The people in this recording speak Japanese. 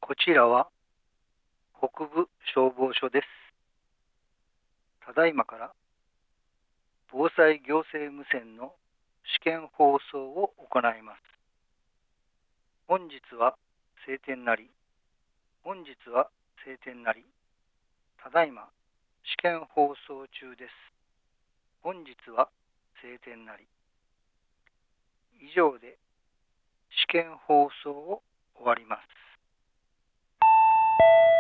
こちらは北部消防署です。ただいまから防災行政無線の試験放送を行います。本日は晴天なり、ただいま試験放送中です。本日は晴天なり。以上で試験放送を終わります。